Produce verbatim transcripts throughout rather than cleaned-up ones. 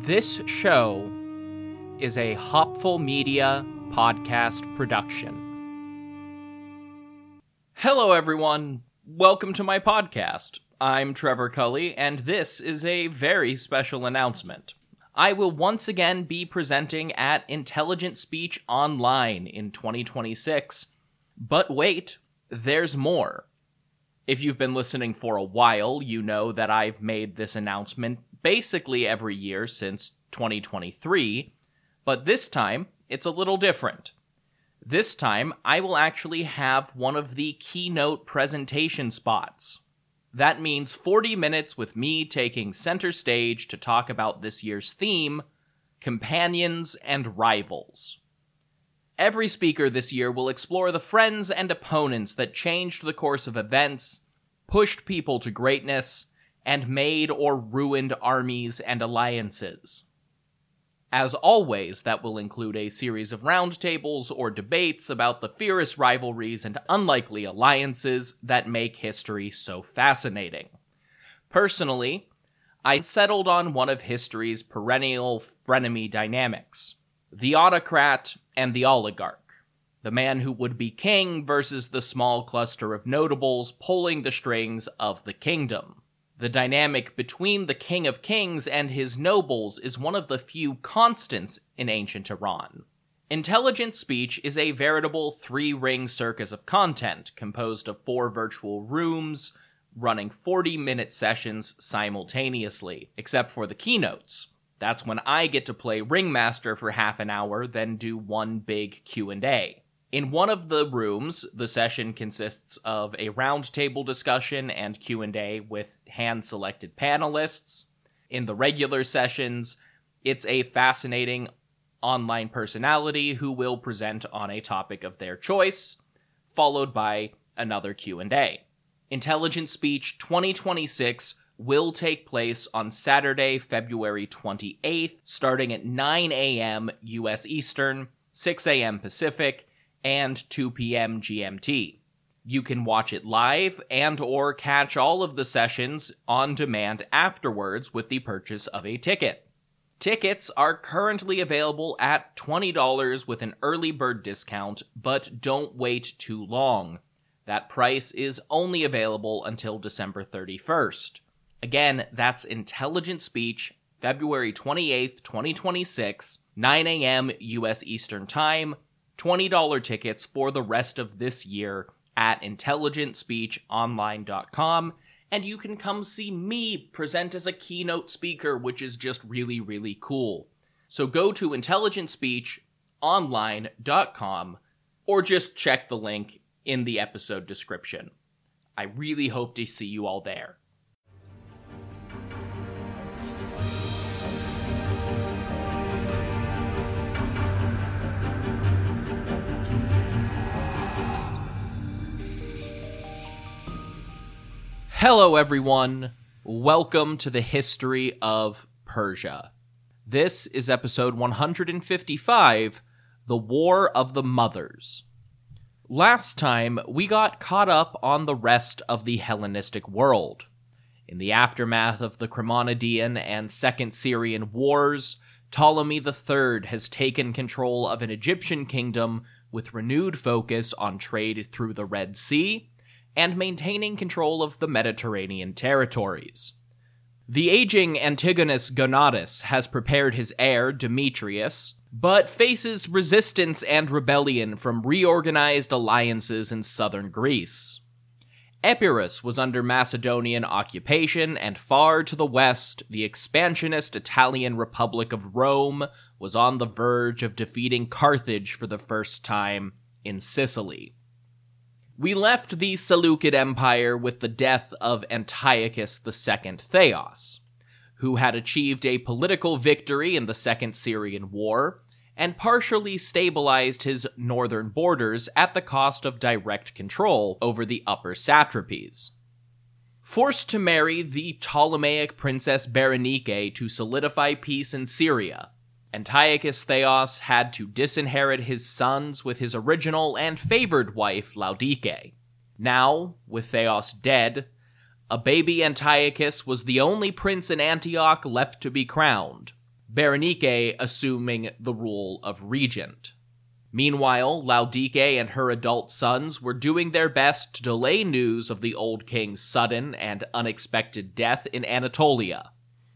This show is a Hopful Media podcast production. Hello, everyone. Welcome to my podcast. I'm Trevor Cully, and this is a very special announcement. I will once again be presenting at Intelligent Speech Online in twenty twenty-six. But wait, there's more. If you've been listening for a while, you know that I've made this announcement basically every year since twenty twenty-three, but this time, it's a little different. This time, I will actually have one of the keynote presentation spots. That means forty minutes with me taking center stage to talk about this year's theme, companions and rivals. Every speaker this year will explore the friends and opponents that changed the course of events, pushed people to greatness, and made or ruined armies and alliances. As always, that will include a series of roundtables or debates about the fierce rivalries and unlikely alliances that make history so fascinating. Personally, I settled on one of history's perennial frenemy dynamics: the autocrat and the oligarch, the man who would be king versus the small cluster of notables pulling the strings of the kingdom. The dynamic between the King of Kings and his nobles is one of the few constants in ancient Iran. Intelligent Speech is a veritable three-ring circus of content composed of four virtual rooms, running forty-minute sessions simultaneously, except for the keynotes. That's when I get to play ringmaster for half an hour, then do one big Q and A. In one of the rooms, the session consists of a roundtable discussion and Q and A with hand-selected panelists. In the regular sessions, it's a fascinating online personality who will present on a topic of their choice, followed by another Q and A. Intelligent Speech twenty twenty-six will take place on Saturday, February twenty-eighth, starting at nine a.m. U S Eastern, six a.m. Pacific, and two p.m. G M T. You can watch it live and or catch all of the sessions on demand afterwards with the purchase of a ticket. Tickets are currently available at twenty dollars with an early bird discount, but don't wait too long. That price is only available until December thirty-first. Again, that's Intelligent Speech, February twenty-eighth, twenty twenty-six, nine a.m. U S Eastern Time, twenty dollars tickets for the rest of this year at intelligent speech online dot com, and you can come see me present as a keynote speaker, which is just really, really cool. So go to intelligent speech online dot com, or just check the link in the episode description. I really hope to see you all there. Hello, everyone. Welcome to the history of Persia. This is episode one hundred fifty-five, The War of the Mothers. Last time, we got caught up on the rest of the Hellenistic world. In the aftermath of the Cremontian and Second Syrian Wars, Ptolemy the Third has taken control of an Egyptian kingdom with renewed focus on trade through the Red Sea and maintaining control of the Mediterranean territories. The aging Antigonus Gonatas has prepared his heir, Demetrius, but faces resistance and rebellion from reorganized alliances in southern Greece. Epirus was under Macedonian occupation, and far to the west, the expansionist Italian Republic of Rome was on the verge of defeating Carthage for the first time in Sicily. We left the Seleucid Empire with the death of Antiochus the Second Theos, who had achieved a political victory in the Second Syrian War and partially stabilized his northern borders at the cost of direct control over the upper satrapies. Forced to marry the Ptolemaic princess Berenike to solidify peace in Syria, Antiochus Theos had to disinherit his sons with his original and favored wife Laodike. Now, with Theos dead, a baby Antiochus was the only prince in Antioch left to be crowned. Berenike assuming the role of regent. Meanwhile, Laodike and her adult sons were doing their best to delay news of the old king's sudden and unexpected death in Anatolia.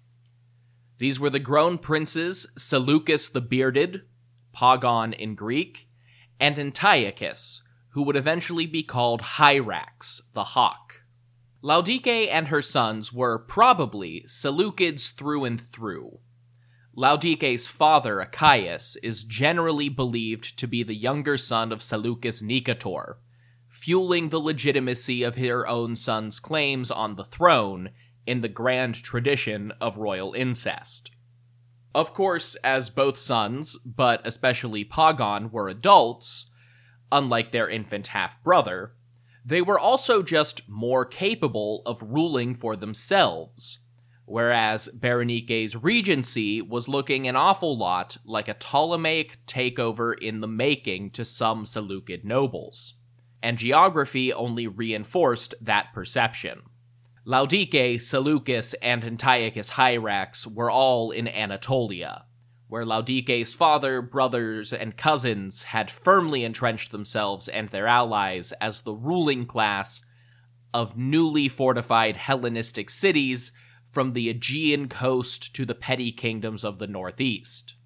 These were the grown princes Seleucus the Bearded, Pagon in Greek, and Antiochus, who would eventually be called Hyrax the Hawk. Laodike and her sons were probably Seleucids through and through. Laodike's father, Achaeus, is generally believed to be the younger son of Seleucus Nicator, fueling the legitimacy of her own son's claims on the throne in the grand tradition of royal incest. Of course, as both sons, but especially Pagon, were adults, unlike their infant half-brother, they were also just more capable of ruling for themselves, whereas Berenike's regency was looking an awful lot like a Ptolemaic takeover in the making to some Seleucid nobles, and geography only reinforced that perception. Laodike, Seleucus, and Antiochus Hyrax were all in Anatolia, where Laodike's father, brothers, and cousins had firmly entrenched themselves and their allies as the ruling class of newly fortified Hellenistic cities from the Aegean coast to the petty kingdoms of the northeast.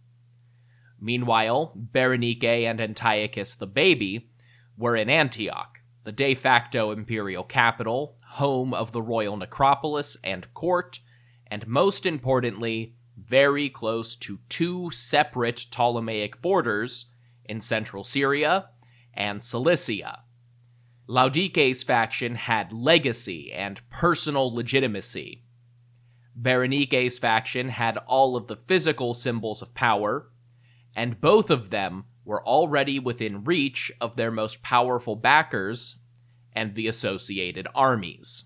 Meanwhile, Berenike and Antiochus the Baby were in Antioch, the de facto imperial capital, home of the royal necropolis and court, and most importantly, very close to two separate Ptolemaic borders in central Syria and Cilicia. Laodike's faction had legacy and personal legitimacy. Berenike's faction had all of the physical symbols of power, and both of them were already within reach of their most powerful backers and the associated armies.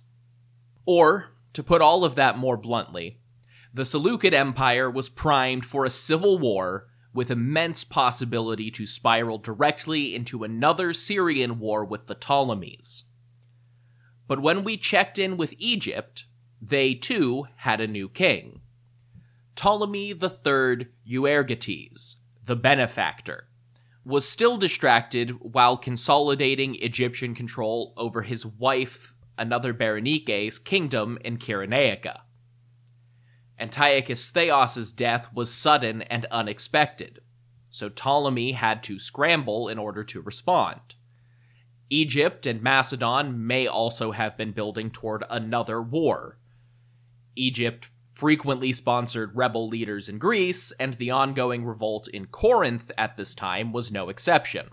Or, to put all of that more bluntly, the Seleucid Empire was primed for a civil war with immense possibility to spiral directly into another Syrian war with the Ptolemies. But when we checked in with Egypt, they too had a new king. Ptolemy the Third Euergetes, the benefactor, was still distracted while consolidating Egyptian control over his wife, another Berenike's, kingdom in Cyrenaica. Antiochus Theos' death was sudden and unexpected, so Ptolemy had to scramble in order to respond. Egypt and Macedon may also have been building toward another war. Egypt frequently sponsored rebel leaders in Greece, and the ongoing revolt in Corinth at this time was no exception.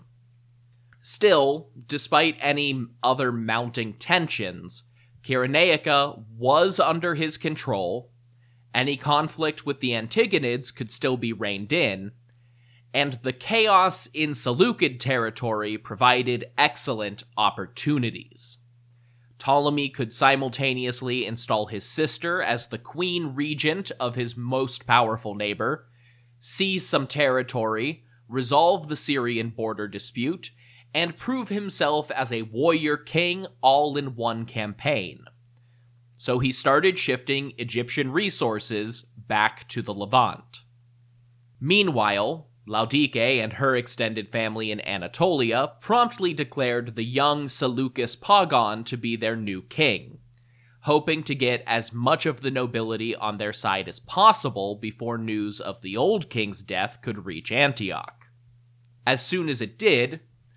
Still, despite any other mounting tensions, Cyrenaica was under his control, any conflict with the Antigonids could still be reined in, and the chaos in Seleucid territory provided excellent opportunities. Ptolemy could simultaneously install his sister as the queen regent of his most powerful neighbor, seize some territory, resolve the Syrian border dispute, and prove himself as a warrior king all in one campaign. So he started shifting Egyptian resources back to the Levant. Meanwhile, Laodike and her extended family in Anatolia promptly declared the young Seleucus Pagon to be their new king, hoping to get as much of the nobility on their side as possible before news of the old king's death could reach Antioch. As soon as it did,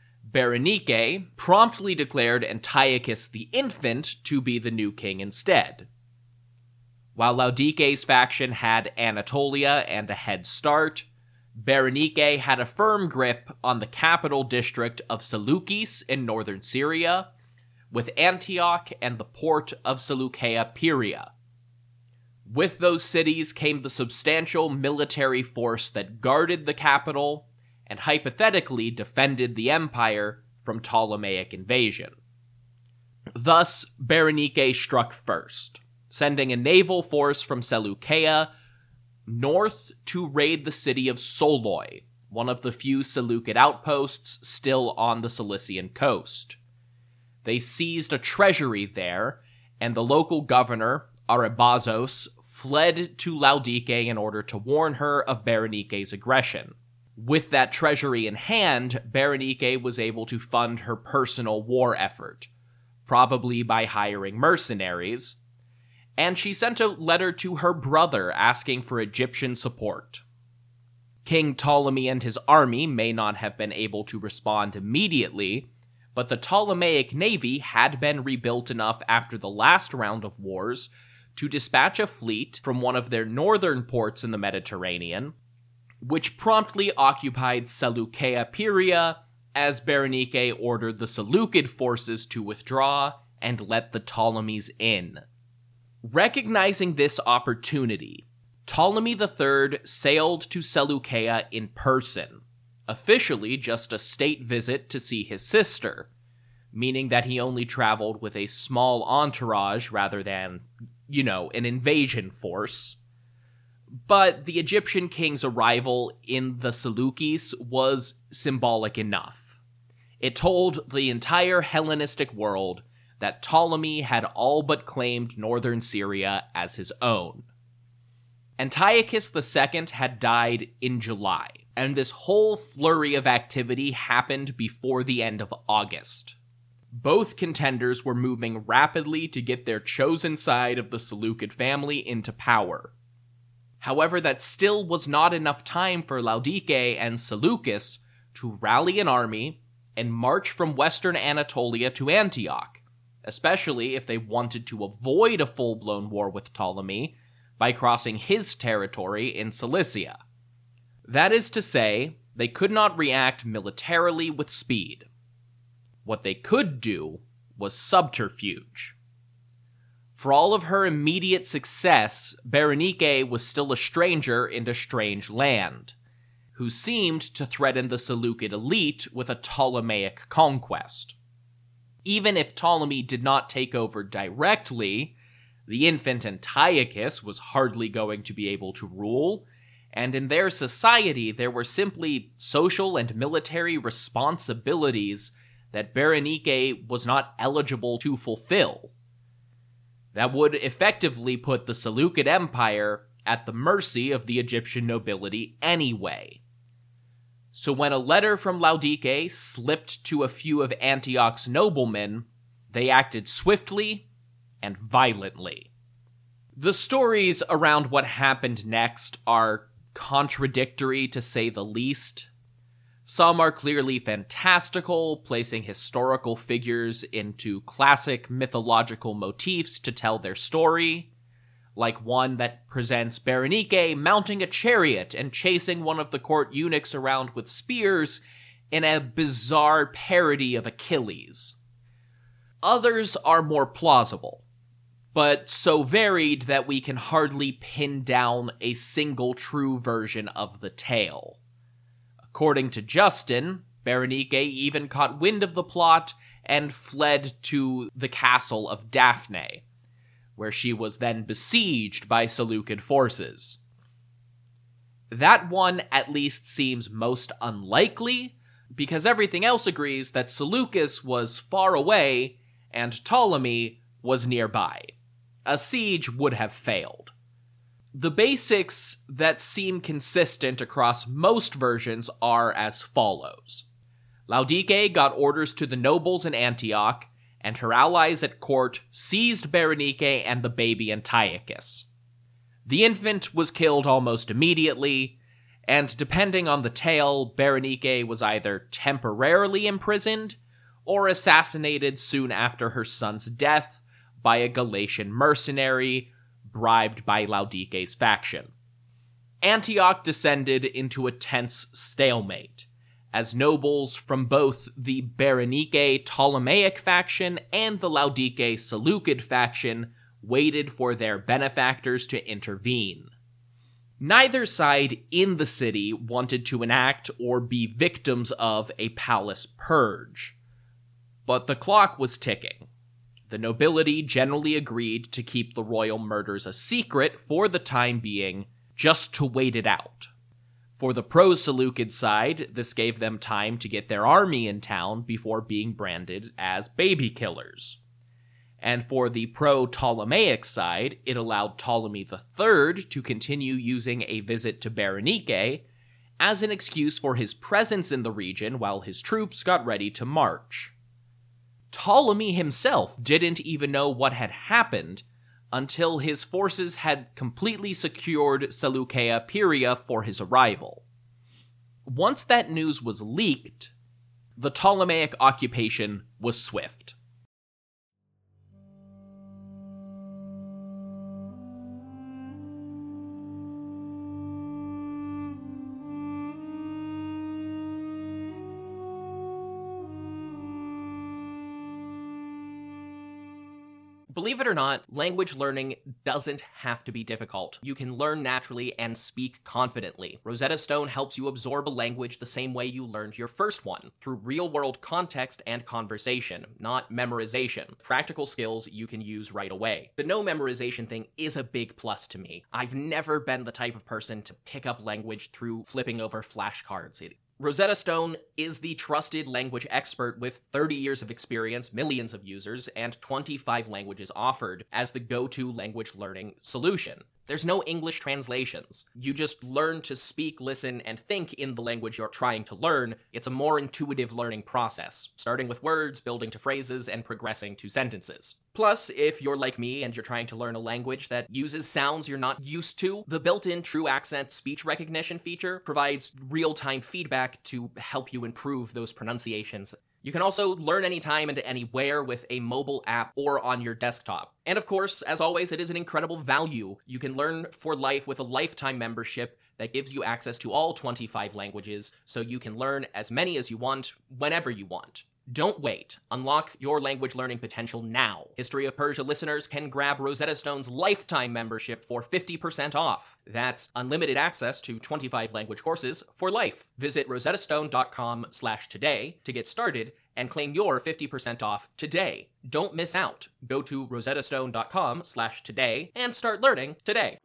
Berenike promptly declared Antiochus the Infant to be the new king instead. While Laodike's faction had Anatolia and a head start, Berenike had a firm grip on the capital district of Seleucis in northern Syria, with Antioch and the port of Seleucia Pieria. With those cities came the substantial military force that guarded the capital and hypothetically defended the empire from Ptolemaic invasion. Thus, Berenike struck first, sending a naval force from Seleucia north to raid the city of Soloi, one of the few Seleucid outposts still on the Cilician coast. They seized a treasury there, and the local governor, Aribazos, fled to Laodike in order to warn her of Berenike's aggression. With that treasury in hand, Berenike was able to fund her personal war effort, probably by hiring mercenaries, and she sent a letter to her brother asking for Egyptian support. King Ptolemy and his army may not have been able to respond immediately, but the Ptolemaic navy had been rebuilt enough after the last round of wars to dispatch a fleet from one of their northern ports in the Mediterranean, which promptly occupied Seleukeia Pieria as Berenike ordered the Seleucid forces to withdraw and let the Ptolemies in. Recognizing this opportunity, Ptolemy the Third sailed to Seleukeia in person, officially just a state visit to see his sister, meaning that he only traveled with a small entourage rather than, you know, an invasion force. But the Egyptian king's arrival in the Seleucus was symbolic enough. It told the entire Hellenistic world that Ptolemy had all but claimed northern Syria as his own. Antiochus the Second had died in July, and this whole flurry of activity happened before the end of August. Both contenders were moving rapidly to get their chosen side of the Seleucid family into power. However, that still was not enough time for Laodike and Seleucus to rally an army and march from western Anatolia to Antioch, especially if they wanted to avoid a full-blown war with Ptolemy by crossing his territory in Cilicia. That is to say, they could not react militarily with speed. What they could do was subterfuge. For all of her immediate success, Berenike was still a stranger in a strange land, who seemed to threaten the Seleucid elite with a Ptolemaic conquest. Even if Ptolemy did not take over directly, the infant Antiochus was hardly going to be able to rule, and in their society there were simply social and military responsibilities that Berenike was not eligible to fulfill. That would effectively put the Seleucid Empire at the mercy of the Egyptian nobility anyway. So when a letter from Laodike slipped to a few of Antioch's noblemen, they acted swiftly and violently. The stories around what happened next are contradictory to say the least. Some are clearly fantastical, placing historical figures into classic mythological motifs to tell their story, like one that presents Berenike mounting a chariot and chasing one of the court eunuchs around with spears in a bizarre parody of Achilles. Others are more plausible, but so varied that we can hardly pin down a single true version of the tale. According to Justin, Berenike even caught wind of the plot and fled to the castle of Daphne, where she was then besieged by Seleucid forces. That one at least seems most unlikely, because everything else agrees that Seleucus was far away and Ptolemy was nearby. A siege would have failed. The basics that seem consistent across most versions are as follows. Laodike got orders to the nobles in Antioch, and her allies at court seized Berenike and the baby Antiochus. The infant was killed almost immediately, and depending on the tale, Berenike was either temporarily imprisoned or assassinated soon after her son's death by a Galatian mercenary bribed by Laodike's faction. Antioch descended into a tense stalemate, as nobles from both the Berenike Ptolemaic faction and the Laodike Seleucid faction waited for their benefactors to intervene. Neither side in the city wanted to enact or be victims of a palace purge, but the clock was ticking. The nobility generally agreed to keep the royal murders a secret for the time being, just to wait it out. For the pro-Seleucid side, this gave them time to get their army in town before being branded as baby killers. And for the pro-Ptolemaic side, it allowed Ptolemy the Third to continue using a visit to Berenike as an excuse for his presence in the region while his troops got ready to march. Ptolemy himself didn't even know what had happened until his forces had completely secured Seleukeia Pieria for his arrival. Once that news was leaked, the Ptolemaic occupation was swift. Believe it or not, language learning doesn't have to be difficult. You can learn naturally and speak confidently. Rosetta Stone helps you absorb a language the same way you learned your first one, through real-world context and conversation, not memorization. Practical skills you can use right away. The no memorization thing is a big plus to me. I've never been the type of person to pick up language through flipping over flashcards. It Rosetta Stone is the trusted language expert with thirty years of experience, millions of users, and twenty-five languages offered as the go-to language learning solution. There's no English translations. You just learn to speak, listen, and think in the language you're trying to learn. It's a more intuitive learning process, starting with words, building to phrases, and progressing to sentences. Plus, if you're like me and you're trying to learn a language that uses sounds you're not used to, the built-in True Accent speech recognition feature provides real-time feedback to help you improve those pronunciations. You can also learn anytime and anywhere with a mobile app or on your desktop. And of course, as always, it is an incredible value. You can learn for life with a lifetime membership that gives you access to all twenty-five languages, so you can learn as many as you want, whenever you want. Don't wait. Unlock your language learning potential now. History of Persia listeners can grab Rosetta Stone's lifetime membership for fifty percent off. That's unlimited access to twenty-five language courses for life. Visit rosettastone.com slash today to get started and claim your fifty percent off today. Don't miss out. Go to rosettastone.com slash today and start learning today.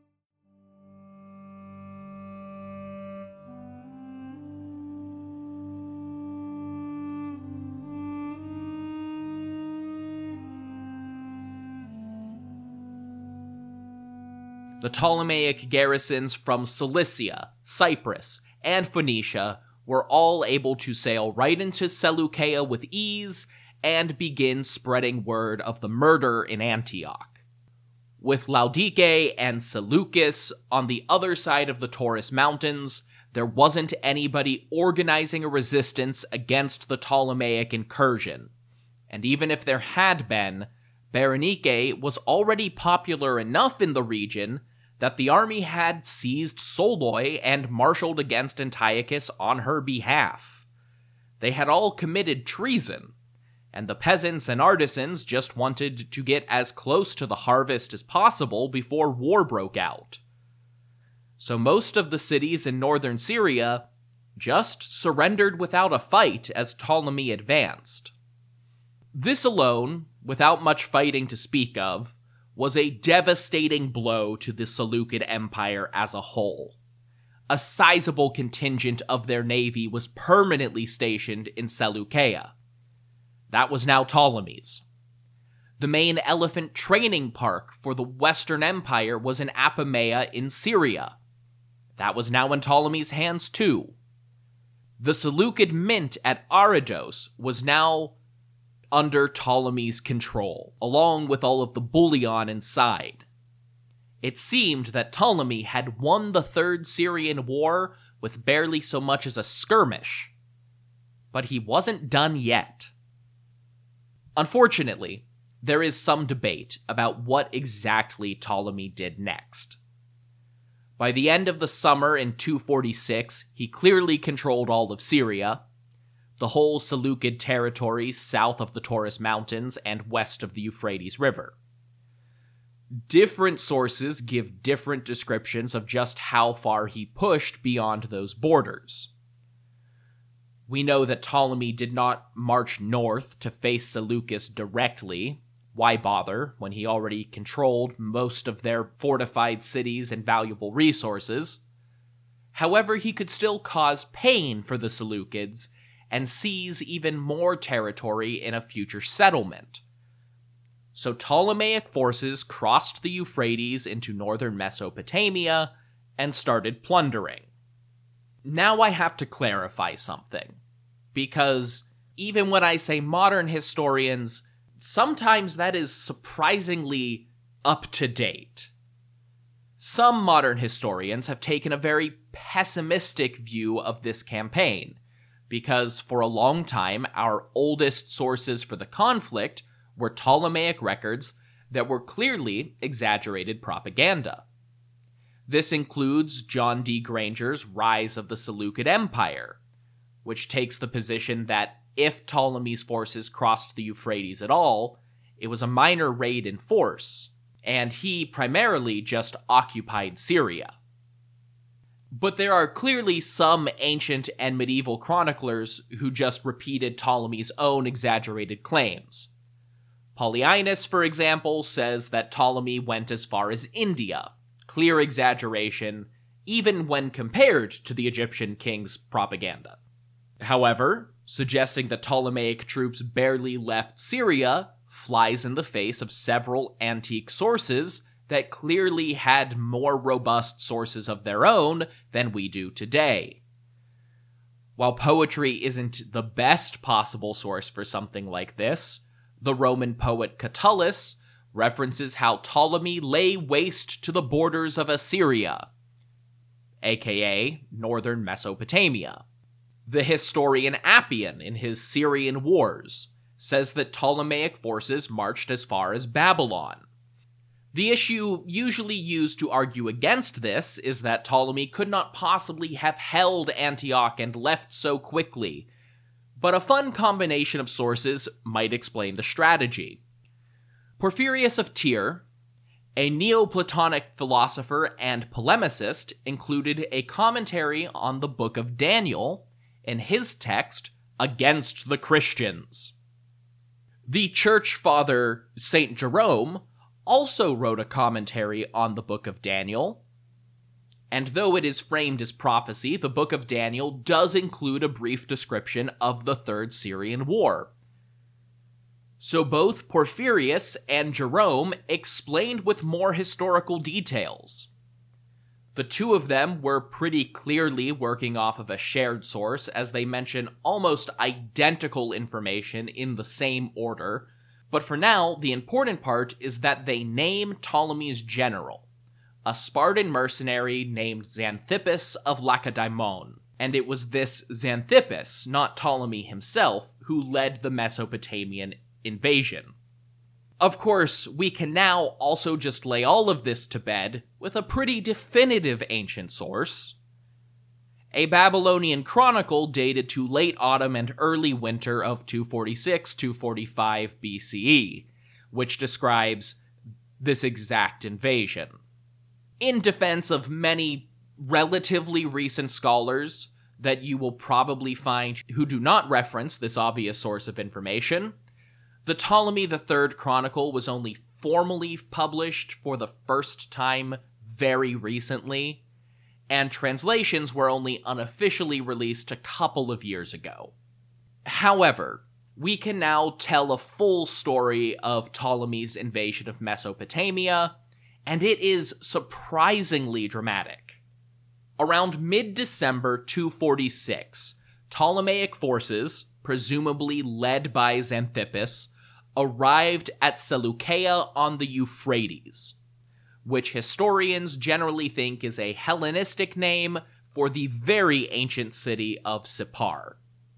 The Ptolemaic garrisons from Cilicia, Cyprus, and Phoenicia were all able to sail right into Seleukeia with ease and begin spreading word of the murder in Antioch. With Laodike and Seleucus on the other side of the Taurus Mountains, there wasn't anybody organizing a resistance against the Ptolemaic incursion. And even if there had been, Berenike was already popular enough in the region that the army had seized Soloi and marshaled against Antiochus on her behalf. They had all committed treason, and the peasants and artisans just wanted to get as close to the harvest as possible before war broke out. So most of the cities in northern Syria just surrendered without a fight as Ptolemy advanced. This alone, without much fighting to speak of, was a devastating blow to the Seleucid Empire as a whole. A sizable contingent of their navy was permanently stationed in Seleukeia. That was now Ptolemy's. The main elephant training park for the Western Empire was in Apamea in Syria. That was now in Ptolemy's hands too. The Seleucid mint at Abydos was now under Ptolemy's control, along with all of the bullion inside. It seemed that Ptolemy had won the Third Syrian War with barely so much as a skirmish. But he wasn't done yet. Unfortunately, there is some debate about what exactly Ptolemy did next. By the end of the summer in two forty-six, he clearly controlled all of Syria, the whole Seleucid territories south of the Taurus Mountains and west of the Euphrates River. Different sources give different descriptions of just how far he pushed beyond those borders. We know that Ptolemy did not march north to face Seleucus directly. Why bother when he already controlled most of their fortified cities and valuable resources? However, he could still cause pain for the Seleucids and seize even more territory in a future settlement. So Ptolemaic forces crossed the Euphrates into northern Mesopotamia and started plundering. Now I have to clarify something, because even when I say modern historians, sometimes that is surprisingly up to date. Some modern historians have taken a very pessimistic view of this campaign, because for a long time our oldest sources for the conflict were Ptolemaic records that were clearly exaggerated propaganda. This includes John D. Granger's Rise of the Seleucid Empire, which takes the position that if Ptolemy's forces crossed the Euphrates at all, it was a minor raid in force, and he primarily just occupied Syria. But there are clearly some ancient and medieval chroniclers who just repeated Ptolemy's own exaggerated claims. Polyaenus, for example, says that Ptolemy went as far as India, clear exaggeration, even when compared to the Egyptian king's propaganda. However, suggesting that Ptolemaic troops barely left Syria flies in the face of several antique sources that clearly had more robust sources of their own than we do today. While poetry isn't the best possible source for something like this, the Roman poet Catullus references how Ptolemy lay waste to the borders of Assyria, aka northern Mesopotamia. The historian Appian, in his Syrian Wars, says that Ptolemaic forces marched as far as Babylon. The issue usually used to argue against this is that Ptolemy could not possibly have held Antioch and left so quickly, but a fun combination of sources might explain the strategy. Porphyrius of Tyre, a Neoplatonic philosopher and polemicist, included a commentary on the Book of Daniel in his text Against the Christians. The church father Saint Jerome also wrote a commentary on the Book of Daniel, and though it is framed as prophecy, the Book of Daniel does include a brief description of the Third Syrian War. So both Porphyrius and Jerome explained with more historical details. The two of them were pretty clearly working off of a shared source, as they mention almost identical information in the same order, but for now, the important part is that they name Ptolemy's general, a Spartan mercenary named Xanthippus of Lacedaemon, and it was this Xanthippus, not Ptolemy himself, who led the Mesopotamian invasion. Of course, we can now also just lay all of this to bed with a pretty definitive ancient source. A Babylonian chronicle dated to late autumn and early winter of two forty-six to two forty-five B C E, which describes this exact invasion. In defense of many relatively recent scholars that you will probably find who do not reference this obvious source of information, the Ptolemy the Third Chronicle was only formally published for the first time very recently, and translations were only unofficially released a couple of years ago. However, we can now tell a full story of Ptolemy's invasion of Mesopotamia, and it is surprisingly dramatic. Around mid-December two forty-six, Ptolemaic forces, presumably led by Xanthippus, arrived at Seleucia on the Euphrates, which historians generally think is a Hellenistic name for the very ancient city of Sippar.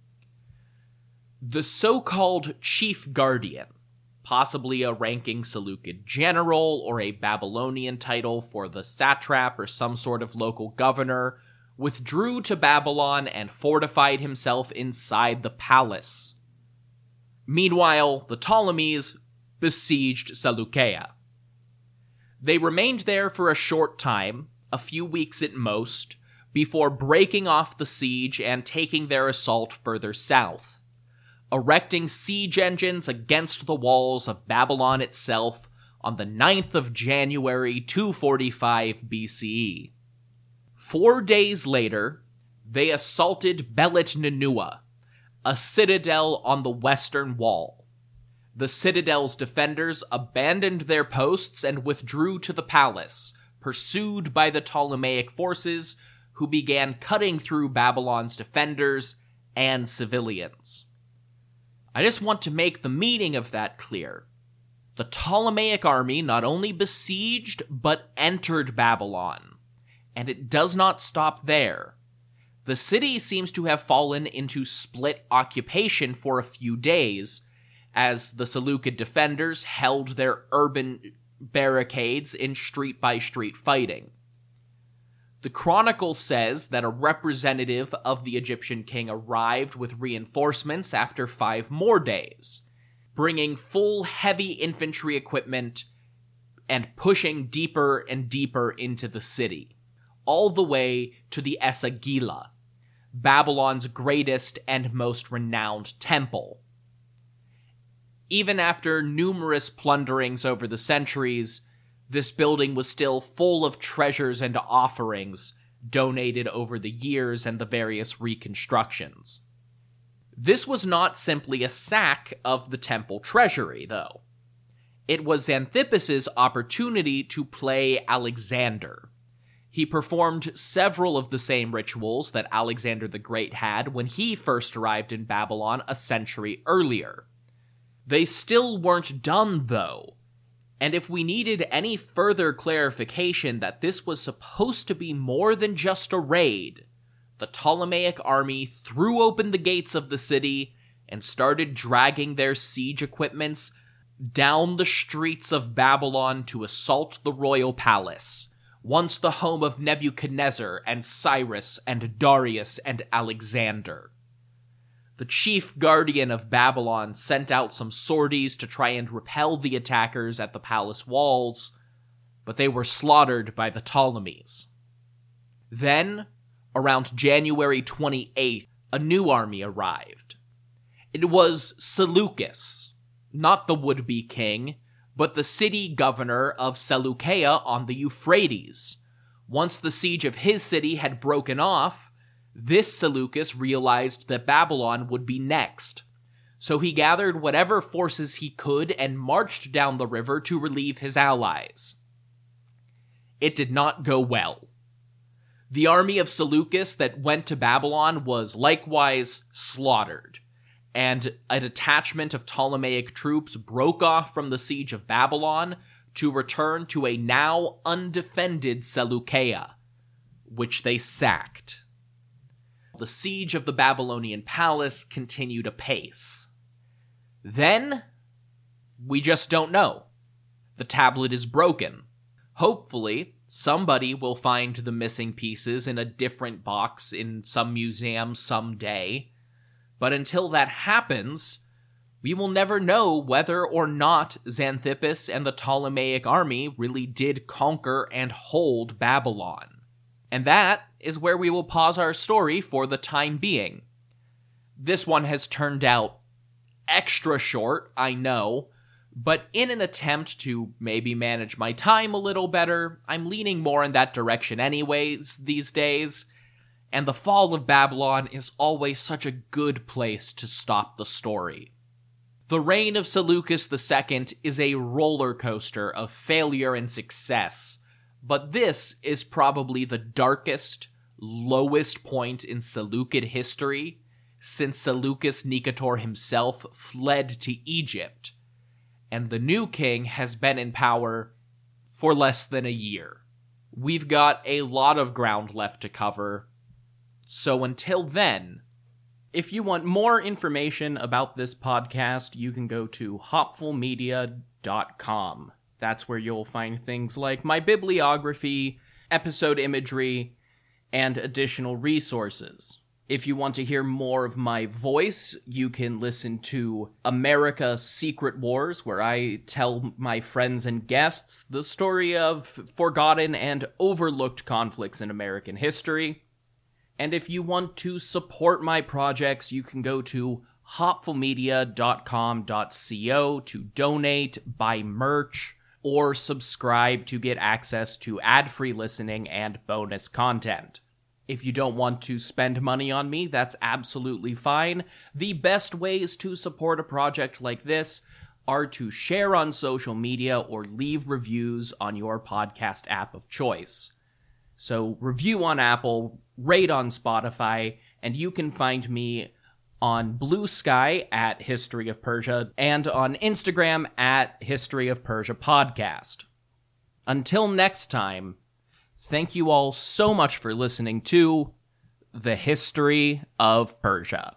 The so-called Chief Guardian, possibly a ranking Seleucid general or a Babylonian title for the satrap or some sort of local governor, withdrew to Babylon and fortified himself inside the palace. Meanwhile, the Ptolemies besieged Seleucia. They remained there for a short time, a few weeks at most, before breaking off the siege and taking their assault further south, erecting siege engines against the walls of Babylon itself on the ninth of January two forty-five B C E. Four days later, they assaulted Belet Nenua, a citadel on the western wall. the citadel's defenders abandoned their posts and withdrew to the palace, pursued by the Ptolemaic forces, who began cutting through Babylon's defenders and civilians. I just want to make the meaning of that clear. The Ptolemaic army not only besieged, but entered Babylon. And it does not stop there. The city seems to have fallen into split occupation for a few days, as the Seleucid defenders held their urban barricades in street-by-street fighting. The Chronicle says that a representative of the Egyptian king arrived with reinforcements after five more days, bringing full heavy infantry equipment and pushing deeper and deeper into the city, all the way to the Esagila, Babylon's greatest and most renowned temple. Even after numerous plunderings over the centuries, this building was still full of treasures and offerings donated over the years and the various reconstructions. This was not simply a sack of the temple treasury, though. It was Xanthippas' opportunity to play Alexander. He performed several of the same rituals that Alexander the Great had when he first arrived in Babylon a century earlier. They still weren't done, though. And if we needed any further clarification that this was supposed to be more than just a raid, the Ptolemaic army threw open the gates of the city and started dragging their siege equipments down the streets of Babylon to assault the royal palace, once the home of Nebuchadnezzar and Cyrus and Darius and Alexander. The chief guardian of Babylon sent out some sorties to try and repel the attackers at the palace walls, but they were slaughtered by the Ptolemies. Then, around January twenty-eighth, a new army arrived. It was Seleucus, not the would-be king, but the city governor of Seleucia on the Euphrates. Once the siege of his city had broken off, this Seleucus realized that Babylon would be next, so he gathered whatever forces he could and marched down the river to relieve his allies. It did not go well. The army of Seleucus that went to Babylon was likewise slaughtered, and a detachment of Ptolemaic troops broke off from the siege of Babylon to return to a now undefended Seleucia, which they sacked. The siege of the Babylonian palace continued apace. Then, we just don't know. The tablet is broken. Hopefully, somebody will find the missing pieces in a different box in some museum someday. But until that happens, we will never know whether or not Xanthippas and the Ptolemaic army really did conquer and hold Babylon. And that is where we will pause our story for the time being. This one has turned out extra short, I know, but in an attempt to maybe manage my time a little better, I'm leaning more in that direction anyways these days, and the fall of Babylon is always such a good place to stop the story. The reign of Seleucus the Second is a roller coaster of failure and success, but this is probably the darkest, lowest point in Seleucid history since Seleucus Nicator himself fled to Egypt, and the new king has been in power for less than a year. We've got a lot of ground left to cover, so until then, if you want more information about this podcast, you can go to hopful media dot com. That's where you'll find things like my bibliography, episode imagery, and additional resources. If you want to hear more of my voice, you can listen to America Secret Wars, where I tell my friends and guests the story of forgotten and overlooked conflicts in American history. And if you want to support my projects, you can go to hopful media dot com dot co to donate, buy merch, or subscribe to get access to ad-free listening and bonus content. If you don't want to spend money on me, that's absolutely fine. The best ways to support a project like this are to share on social media or leave reviews on your podcast app of choice. So review on Apple, rate on Spotify, and you can find me on Blue Sky at History of Persia and on Instagram at History of Persia Podcast. Until next time, thank you all so much for listening to The History of Persia.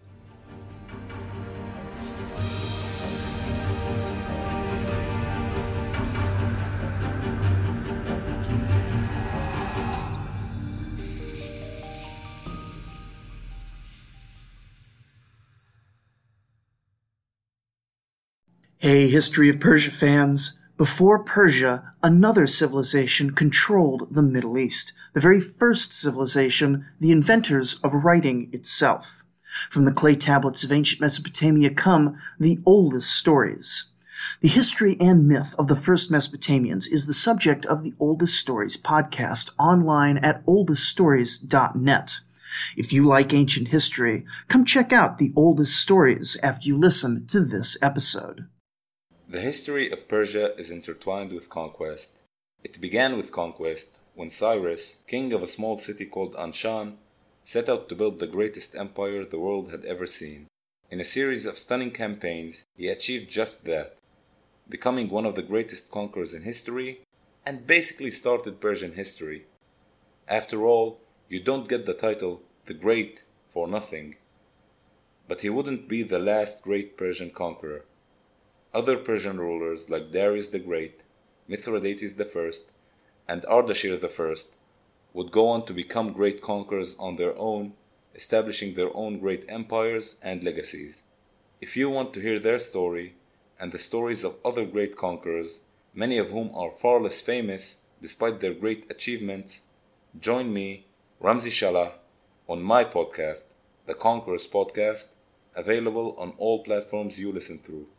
Hey, History of Persia fans! Before Persia, another civilization controlled the Middle East, the very first civilization, the inventors of writing itself. From the clay tablets of ancient Mesopotamia come the oldest stories. The history and myth of the first Mesopotamians is the subject of the Oldest Stories podcast online at oldest stories dot net. If you like ancient history, come check out the Oldest Stories after you listen to this episode. The history of Persia is intertwined with conquest. It began with conquest when Cyrus, king of a small city called Anshan, set out to build the greatest empire the world had ever seen. In a series of stunning campaigns, he achieved just that, becoming one of the greatest conquerors in history, and basically started Persian history. After all, you don't get the title the Great for nothing. But he wouldn't be the last great Persian conqueror. Other Persian rulers like Darius the Great, Mithridates the First, and Ardashir the First would go on to become great conquerors on their own, establishing their own great empires and legacies. If you want to hear their story, and the stories of other great conquerors, many of whom are far less famous despite their great achievements, join me, Ramzi Shalah, on my podcast, The Conquerors Podcast, available on all platforms you listen through.